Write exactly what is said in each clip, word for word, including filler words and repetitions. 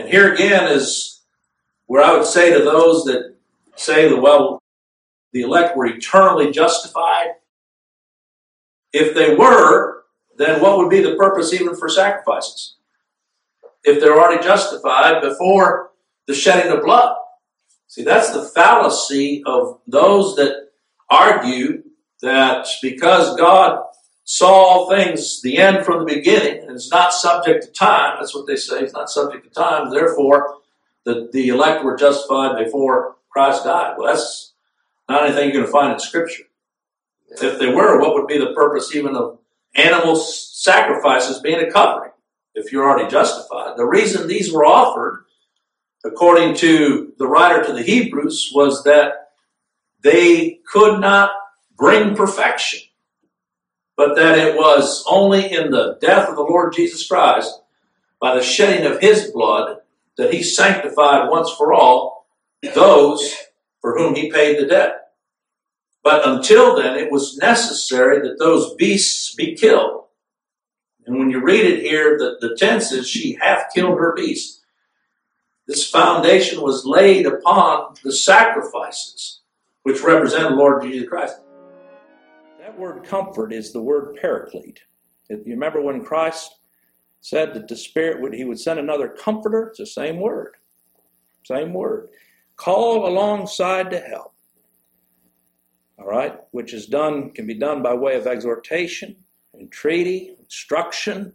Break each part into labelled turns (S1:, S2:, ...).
S1: And here again is where I would say to those that say that, well, the elect were eternally justified. If they were, then what would be the purpose even for sacrifices? If they're already justified before the shedding of blood. See, that's the fallacy of those that argue that because God saw all things, the end from the beginning, and is not subject to time, that's what they say, it's not subject to time, therefore the, the elect were justified before Christ died. Well, that's not anything you're going to find in Scripture. If they were, what would be the purpose even of animal sacrifices being a covering if you're already justified? The reason these were offered, according to the writer to the Hebrews, was that they could not bring perfection, but that it was only in the death of the Lord Jesus Christ, by the shedding of his blood, that he sanctified once for all those for whom he paid the debt. But until then, it was necessary that those beasts be killed. And when you read it here, the, the tense is, she hath killed her beast. This foundation was laid upon the sacrifices, which represent the Lord Jesus Christ. That word comfort is the word paraclete. If you remember when Christ said that the Spirit would, he would send another comforter, it's the same word. Same word. Call alongside to help. All right, which is done, can be done by way of exhortation, entreaty, instruction.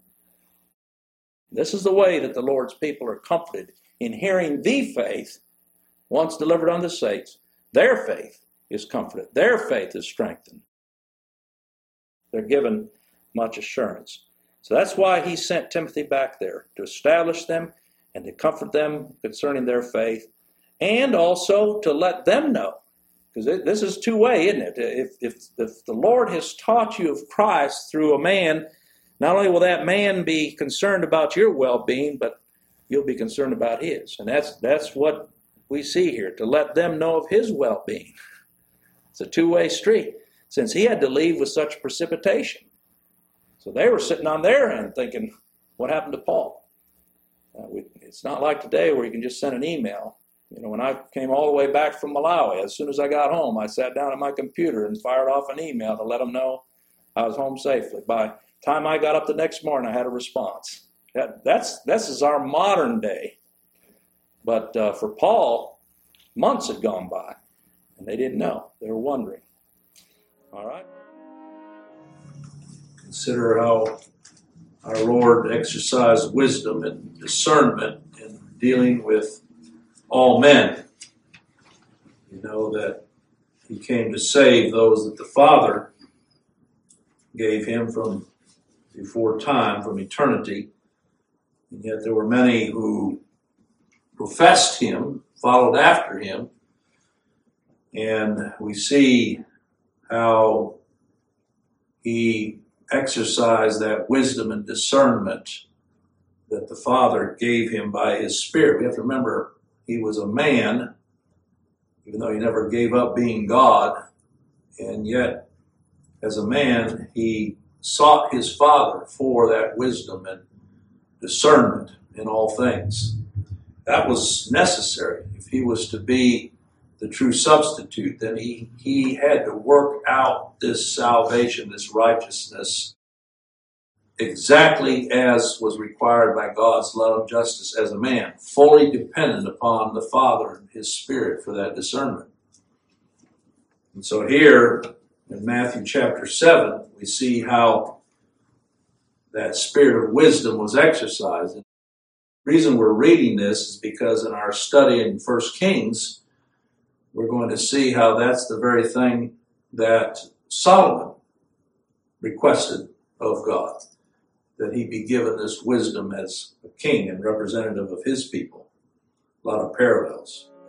S1: This is the way that the Lord's people are comforted in hearing the faith, once delivered unto the saints. Their faith is comforted. Their faith is strengthened. They're given much assurance. So that's why he sent Timothy back there, to establish them and to comfort them concerning their faith, and also to let them know. Because this is two-way, isn't it? If, if, if the Lord has taught you of Christ through a man, not only will that man be concerned about your well-being, but you'll be concerned about his. And that's that's what we see here, to let them know of his well-being. It's a two-way street, since he had to leave with such precipitation. So they were sitting on their end thinking, what happened to Paul? Uh, we, it's not like today where you can just send an email. You know, when I came all the way back from Malawi, as soon as I got home, I sat down at my computer and fired off an email to let them know I was home safely. By the time I got up the next morning, I had a response. That, that's this is our modern day. But uh, for Paul, months had gone by, and they didn't know. They were wondering. All right? Consider how our Lord exercised wisdom and discernment in dealing with all men. You know that he came to save those that the Father gave him from before time, from eternity. And yet there were many who professed him, followed after him. And we see how he exercised that wisdom and discernment that the Father gave him by his Spirit. We have to remember, he was a man, even though he never gave up being God, and yet, as a man, he sought his Father for that wisdom and discernment in all things. That was necessary. If he was to be the true substitute, then he, he had to work out this salvation, this righteousness, exactly as was required by God's love and justice as a man, fully dependent upon the Father and his Spirit for that discernment. And so here in Matthew chapter seven, we see how that spirit of wisdom was exercised. And the reason we're reading this is because in our study in First Kings, we're going to see how that's the very thing that Solomon requested of God, that he be given this wisdom as a king and representative of his people. A lot of parallels.